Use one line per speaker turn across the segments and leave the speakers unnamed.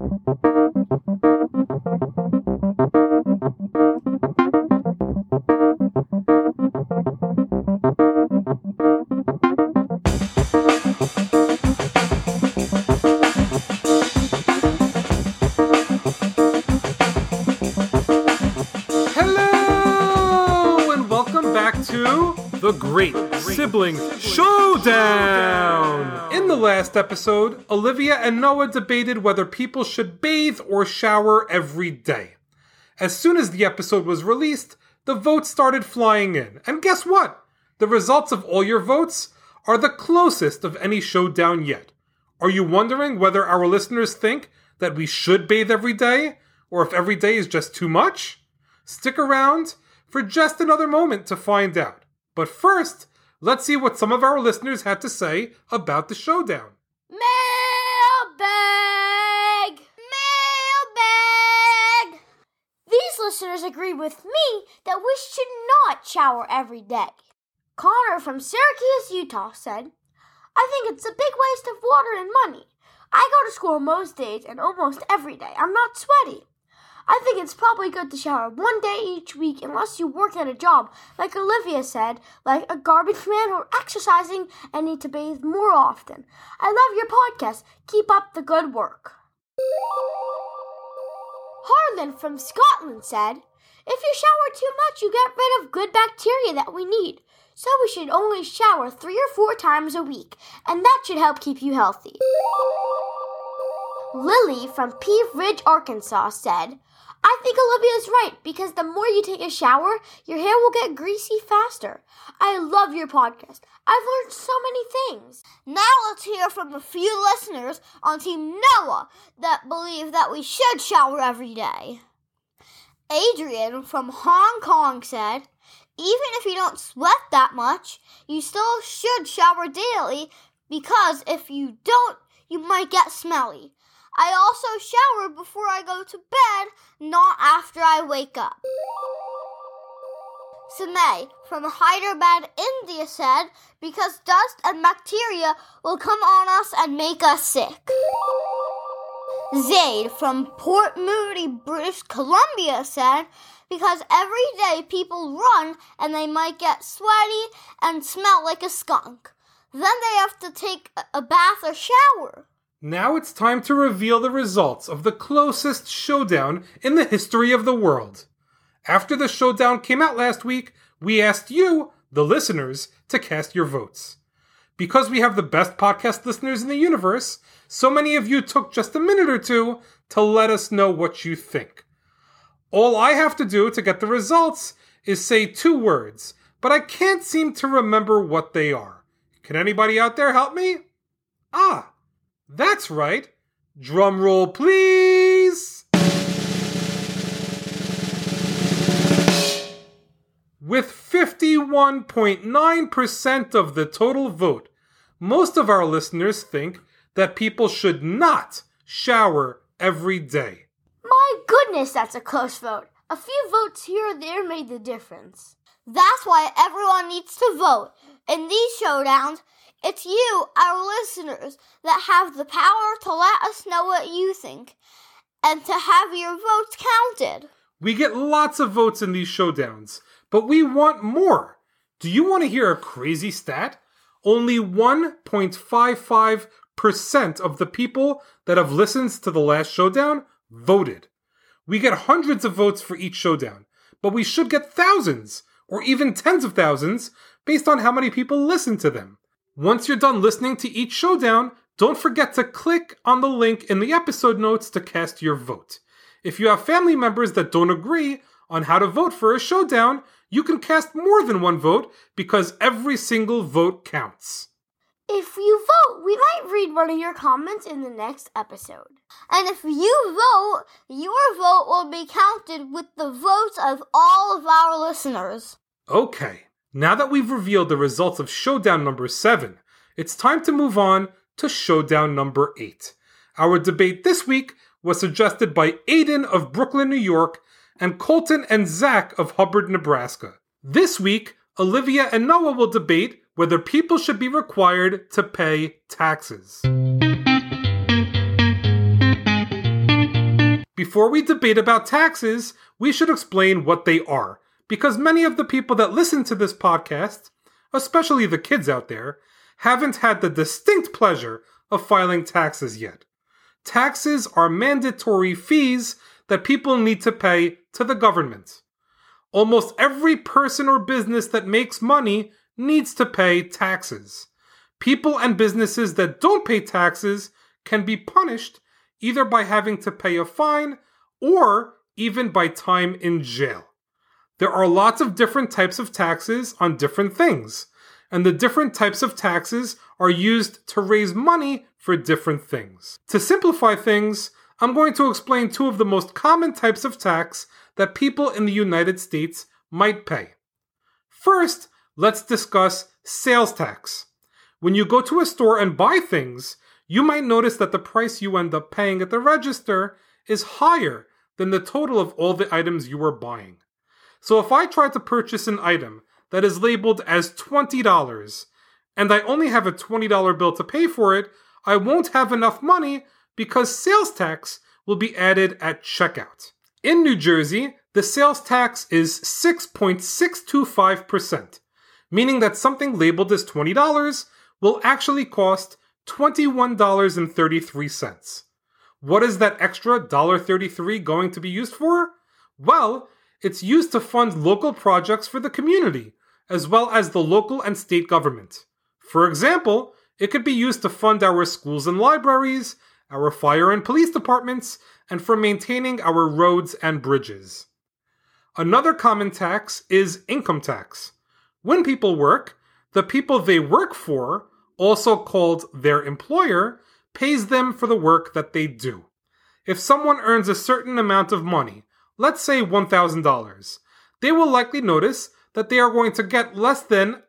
The Great Sibling Showdown! In the last episode, Olivia and Noah debated whether people should bathe or shower every day. As soon as the episode was released, the votes started flying in. And guess what? The results of all your votes are the closest of any showdown yet. Are you wondering whether our listeners think that we should bathe every day, or if every day is just too much? Stick around for just another moment to find out. But first, let's see what some of our listeners had to say about the showdown.
Mailbag! Mailbag! These listeners agree with me that we should not shower every day. Connor from Syracuse, Utah said, I think it's a big waste of water and money. I go to school most days and almost every day. I'm not sweaty. I think it's probably good to shower one day each week unless you work at a job, like Olivia said, like a garbage man or exercising and need to bathe more often. I love your podcast. Keep up the good work. Harlan from Scotland said, if you shower too much, you get rid of good bacteria that we need. So we should only shower 3 or 4 times a week, and that should help keep you healthy. Lily from Peave Ridge, Arkansas said, I think Olivia's right, because the more you take a shower, your hair will get greasy faster. I love your podcast. I've learned so many things. Now let's hear from a few listeners on Team Noah that believe that we should shower every day. Adrian from Hong Kong said, even if you don't sweat that much, you still should shower daily, because if you don't, you might get smelly. I also shower before I go to bed, not after I wake up. Samay from Hyderabad, India said, because dust and bacteria will come on us and make us sick. Zaid from Port Moody, British Columbia said, because every day people run and they might get sweaty and smell like a skunk. Then they have to take a bath or shower.
Now it's time to reveal the results of the closest showdown in the history of the world. After the showdown came out last week, we asked you, the listeners, to cast your votes. Because we have the best podcast listeners in the universe, so many of you took just a minute or two to let us know what you think. All I have to do to get the results is say 2 words, but I can't seem to remember what they are. Can anybody out there help me? That's right. Drum roll, please. With 51.9% of the total vote, most of our listeners think that people should not shower every day.
My goodness, that's a close vote. A few votes here or there made the difference. That's why everyone needs to vote. In these showdowns, it's you, our listeners, that have the power to let us know what you think and to have your votes counted.
We get lots of votes in these showdowns, but we want more. Do you want to hear a crazy stat? Only 1.55% of the people that have listened to the last showdown voted. We get hundreds of votes for each showdown, but we should get thousands or even tens of thousands based on how many people listen to them. Once you're done listening to each showdown, don't forget to click on the link in the episode notes to cast your vote. If you have family members that don't agree on how to vote for a showdown, you can cast more than one vote because every single vote counts.
If you vote, we might read one of your comments in the next episode. And if you vote, your vote will be counted with the votes of all of our listeners.
Okay. Now that we've revealed the results of showdown number 7, it's time to move on to showdown number 8. Our debate this week was suggested by Aiden of Brooklyn, New York, and Colton and Zach of Hubbard, Nebraska. This week, Olivia and Noah will debate whether people should be required to pay taxes. Before we debate about taxes, we should explain what they are, because many of the people that listen to this podcast, especially the kids out there, haven't had the distinct pleasure of filing taxes yet. Taxes are mandatory fees that people need to pay to the government. Almost every person or business that makes money needs to pay taxes. People and businesses that don't pay taxes can be punished either by having to pay a fine or even by time in jail. There are lots of different types of taxes on different things, and the different types of taxes are used to raise money for different things. To simplify things, I'm going to explain two of the most common types of tax that people in the United States might pay. First, let's discuss sales tax. When you go to a store and buy things, you might notice that the price you end up paying at the register is higher than the total of all the items you are buying. So if I try to purchase an item that is labeled as $20 and I only have a $20 bill to pay for it, I won't have enough money because sales tax will be added at checkout. In New Jersey, the sales tax is 6.625%, meaning that something labeled as $20 will actually cost $21.33. What is that extra $1.33 going to be used for? Well, it's used to fund local projects for the community, as well as the local and state government. For example, it could be used to fund our schools and libraries, our fire and police departments, and for maintaining our roads and bridges. Another common tax is income tax. When people work, the people they work for, also called their employer, pays them for the work that they do. If someone earns a certain amount of money, let's say $1,000, they will likely notice that they are going to get less than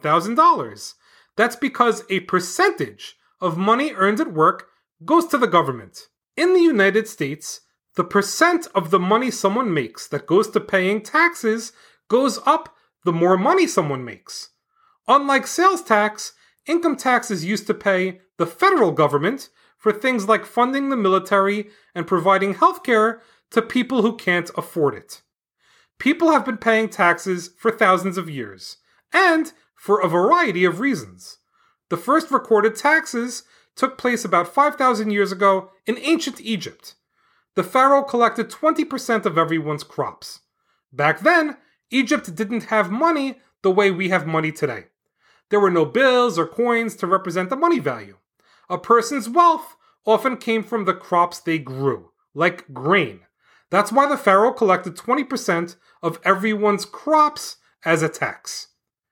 $1,000. That's because a percentage of money earned at work goes to the government. In the United States, the percent of the money someone makes that goes to paying taxes goes up the more money someone makes. Unlike sales tax, income tax is used to pay the federal government for things like funding the military and providing healthcare to people who can't afford it. People have been paying taxes for thousands of years, and for a variety of reasons. The first recorded taxes took place about 5,000 years ago in ancient Egypt. The pharaoh collected 20% of everyone's crops. Back then, Egypt didn't have money the way we have money today. There were no bills or coins to represent the money value. A person's wealth often came from the crops they grew, like grain. That's why the pharaoh collected 20% of everyone's crops as a tax.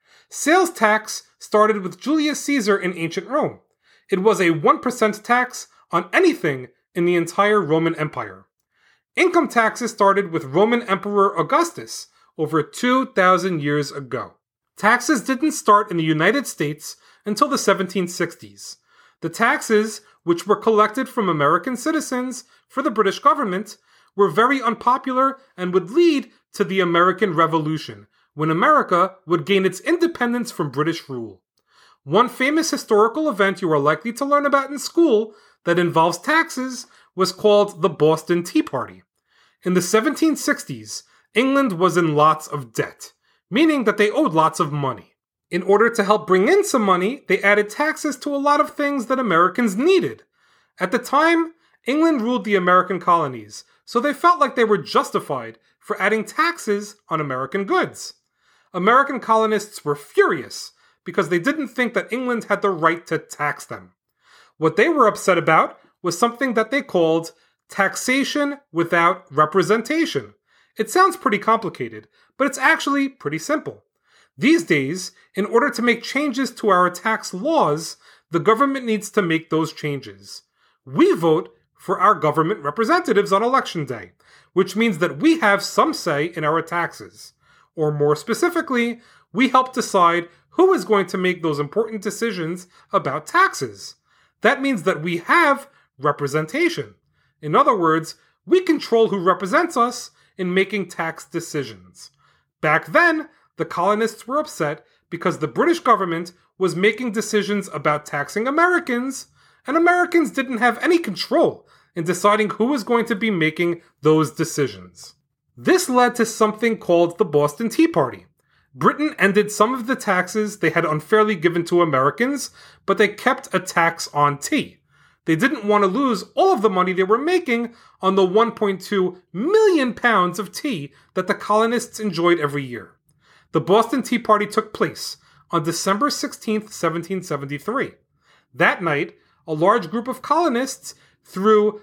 Sales tax started with Julius Caesar in ancient Rome. It was a 1% tax on anything in the entire Roman Empire. Income taxes started with Roman Emperor Augustus over 2,000 years ago. Taxes didn't start in the United States until the 1760s. The taxes, which were collected from American citizens for the British government, were very unpopular and would lead to the American Revolution, when America would gain its independence from British rule. One famous historical event you are likely to learn about in school that involves taxes was called the Boston Tea Party. In the 1760s, England was in lots of debt, meaning that they owed lots of money. In order to help bring in some money, they added taxes to a lot of things that Americans needed. At the time, England ruled the American colonies, so they felt like they were justified for adding taxes on American goods. American colonists were furious because they didn't think that England had the right to tax them. What they were upset about was something that they called taxation without representation. It sounds pretty complicated, but it's actually pretty simple. These days, in order to make changes to our tax laws, the government needs to make those changes. We vote for our government representatives on election day, which means that we have some say in our taxes. Or more specifically, we help decide who is going to make those important decisions about taxes. That means that we have representation. In other words, we control who represents us in making tax decisions. Back then, the colonists were upset because the British government was making decisions about taxing Americans, and Americans didn't have any control in deciding who was going to be making those decisions. This led to something called the Boston Tea Party. Britain ended some of the taxes they had unfairly given to Americans, but they kept a tax on tea. They didn't want to lose all of the money they were making on the 1.2 million pounds of tea that the colonists enjoyed every year. The Boston Tea Party took place on December 16, 1773. That night, a large group of colonists threw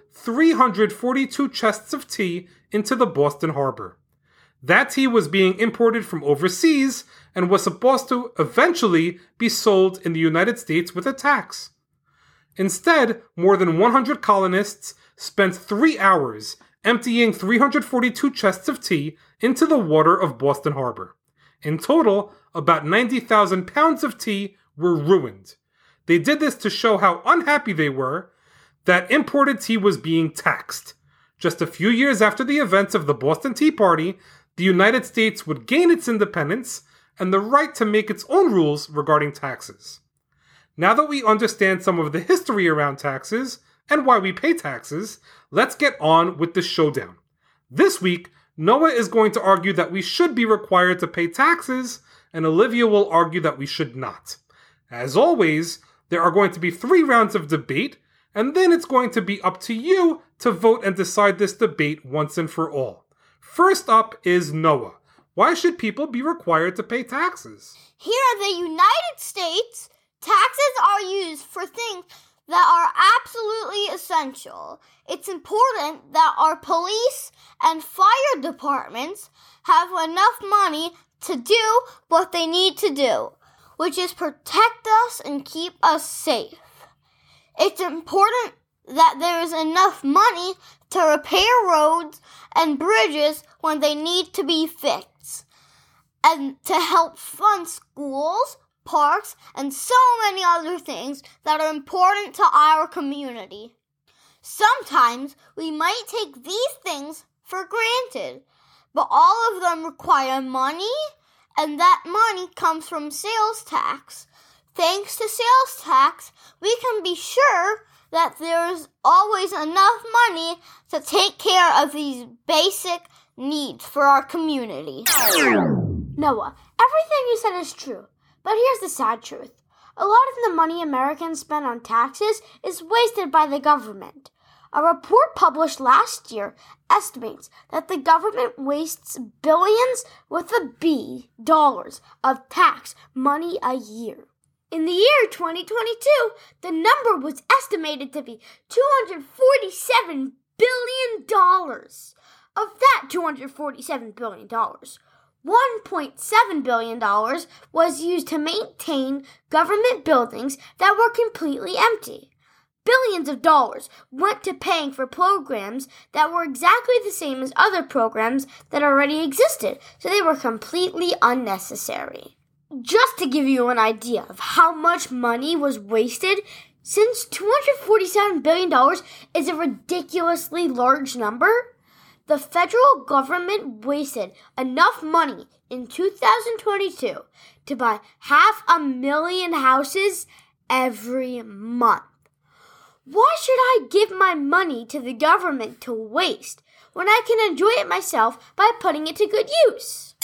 342 chests of tea into the Boston harbor. That tea was being imported from overseas and was supposed to eventually be sold in the United States with a tax. Instead, more than 100 colonists spent 3 hours emptying 342 chests of tea into the water of Boston Harbor. In total, about 90,000 pounds of tea were ruined. They did this to show how unhappy they were that imported tea was being taxed. Just a few years after the events of the Boston Tea Party, the United States would gain its independence and the right to make its own rules regarding taxes. Now that we understand some of the history around taxes and why we pay taxes, let's get on with the showdown. This week, Noah is going to argue that we should be required to pay taxes, and Olivia will argue that we should not. As always, there are going to be 3 rounds of debate, and then it's going to be up to you to vote and decide this debate once and for all. First up is Noah. Why should people be required to pay taxes?
Here in the United States, taxes are used for things that are absolutely essential. It's important that our police and fire departments have enough money to do what they need to do, which is protect us and keep us safe. It's important that there is enough money to repair roads and bridges when they need to be fixed, and to help fund schools, parks, and so many other things that are important to our community. Sometimes we might take these things for granted, but all of them require money, and that money comes from sales tax. Thanks to sales tax, we can be sure that there is always enough money to take care of these basic needs for our community. Noah, everything you said is true, but here's the sad truth. A lot of the money Americans spend on taxes is wasted by the government. A report published last year estimates that the government wastes billions with a B dollars of tax money a year. In the year 2022, the number was estimated to be $247 billion. Of that $247 billion, $1.7 billion was used to maintain government buildings that were completely empty. Billions of dollars went to paying for programs that were exactly the same as other programs that already existed, so they were completely unnecessary. Just to give you an idea of how much money was wasted, since $247 billion is a ridiculously large number, the federal government wasted enough money in 2022 to buy 500,000 houses every month. Why should I give my money to the government to waste when I can enjoy it myself by putting it to good use?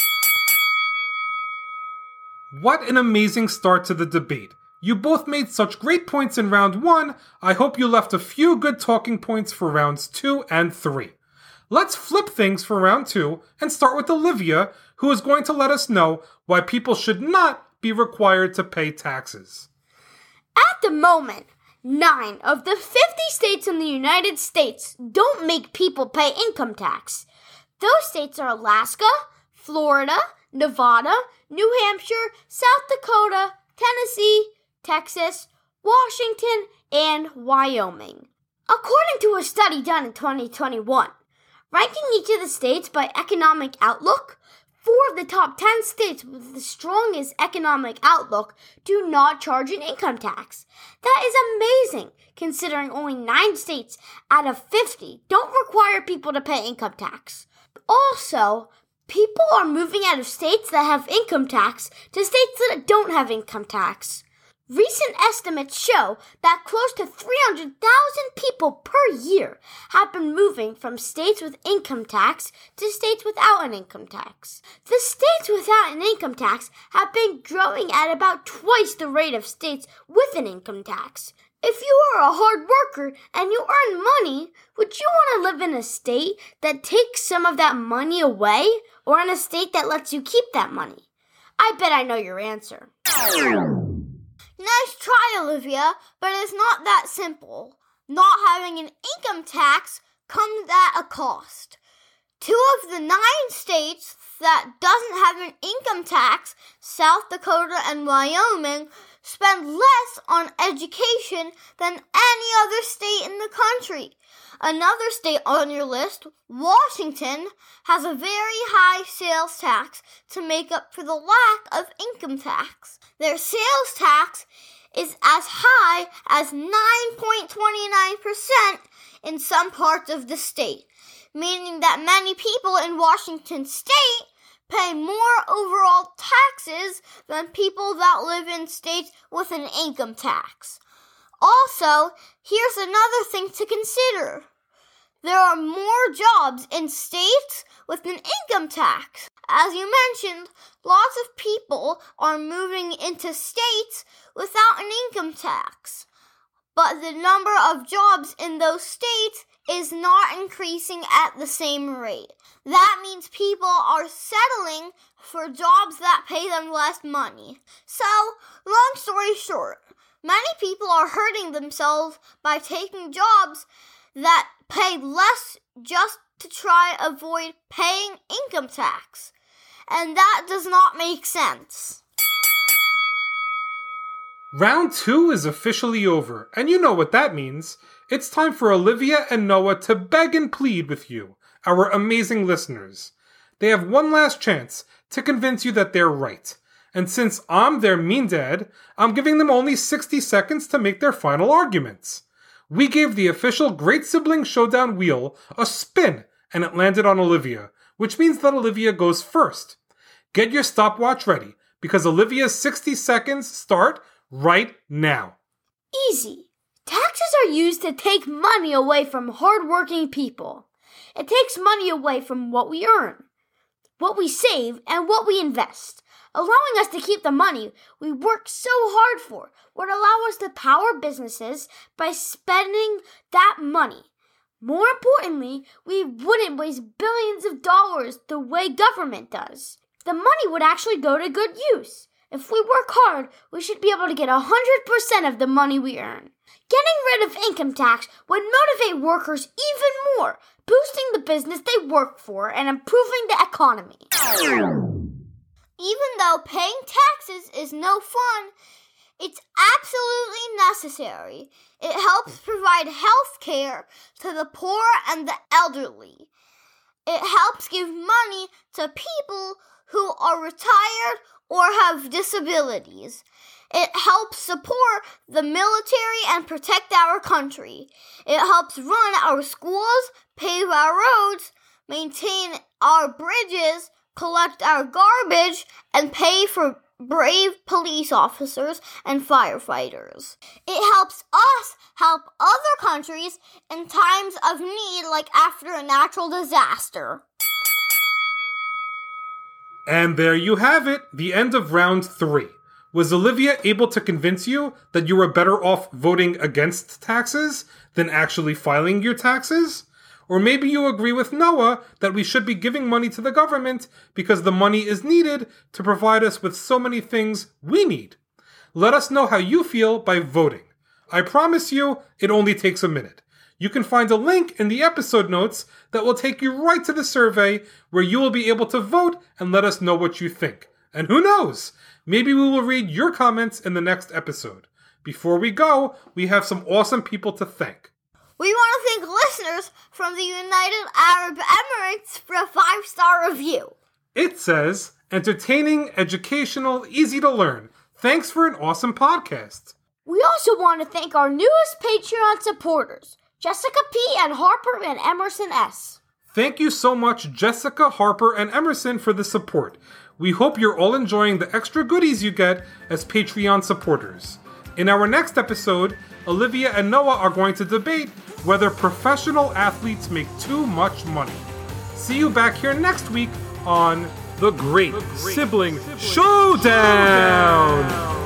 What an amazing start to the debate. You both made such great points in round 1, I hope you left a few good talking points for rounds 2 and 3. Let's flip things for round 2 and start with Olivia, who is going to let us know why people should not be required to pay taxes.
At the moment, 9 of the 50 states in the United States don't make people pay income tax. Those states are Alaska, Florida, Nevada, New Hampshire, South Dakota, Tennessee, Texas, Washington, and Wyoming. According to a study done in 2021, ranking each of the states by economic outlook, 4 of the top 10 states with the strongest economic outlook do not charge an income tax. That is amazing, considering only 9 states out of 50 don't require people to pay income tax. Also, people are moving out of states that have income tax to states that don't have income tax. Recent estimates show that close to 300,000 people per year have been moving from states with income tax to states without an income tax. The states without an income tax have been growing at about twice the rate of states with an income tax. If you are a hard worker and you earn money, would you want to live in a state that takes some of that money away, or in a state that lets you keep that money? I bet I know your answer. Nice try, Olivia, but it's not that simple. Not having an income tax comes at a cost. 2 of the 9 states that doesn't have an income tax, South Dakota and Wyoming, spend less on education than any other state in the country. Another state on your list, Washington, has a very high sales tax to make up for the lack of income tax. Their sales tax is as high as 9.29% in some parts of the state, meaning that many people in Washington state pay more overall taxes than people that live in states with an income tax. Also, here's another thing to consider. There are more jobs in states with an income tax. As you mentioned, lots of people are moving into states without an income tax. But the number of jobs in those states is not increasing at the same rate. That means people are settling for jobs that pay them less money. So, long story short, many people are hurting themselves by taking jobs that pay less just to try to avoid paying income tax. And that does not make sense.
Round 2 is officially over, and you know what that means. It's time for Olivia and Noah to beg and plead with you, our amazing listeners. They have one last chance to convince you that they're right. And since I'm their mean dad, I'm giving them only 60 seconds to make their final arguments. We gave the official Great Sibling Showdown wheel a spin, and it landed on Olivia, which means that Olivia goes first. Get your stopwatch ready, because Olivia's 60 seconds start right now.
Easy. Taxes are used to take money away from hardworking people. It takes money away from what we earn, what we save, and what we invest. Allowing us to keep the money we work so hard for would allow us to power businesses by spending that money. More importantly, we wouldn't waste billions of dollars the way government does. The money would actually go to good use. If we work hard, we should be able to get 100% of the money we earn. Getting rid of income tax would motivate workers even more, boosting the business they work for and improving the economy. Even though paying taxes is no fun, it's absolutely necessary. It helps provide health care to the poor and the elderly. It helps give money to people who are retired or have disabilities. It helps support the military and protect our country. It helps run our schools, pave our roads, maintain our bridges, collect our garbage, and pay for brave police officers and firefighters. It helps us help other countries in times of need, like after a natural disaster.
And there you have it, the end of round 3. Was Olivia able to convince you that you were better off voting against taxes than actually filing your taxes? Or maybe you agree with Noah that we should be giving money to the government because the money is needed to provide us with so many things we need. Let us know how you feel by voting. I promise you, it only takes a minute. You can find a link in the episode notes that will take you right to the survey where you will be able to vote and let us know what you think. And who knows? Maybe we will read your comments in the next episode. Before we go, we have some awesome people to thank.
We want to thank listeners from the United Arab Emirates for a 5-star review.
It says, entertaining, educational, easy to learn. Thanks for an awesome podcast.
We also want to thank our newest Patreon supporters, Jessica P. and Harper and Emerson S.
Thank you so much, Jessica, Harper, and Emerson, for the support. We hope you're all enjoying the extra goodies you get as Patreon supporters. In our next episode, Olivia and Noah are going to debate whether professional athletes make too much money. See you back here next week on The Great Sibling Showdown!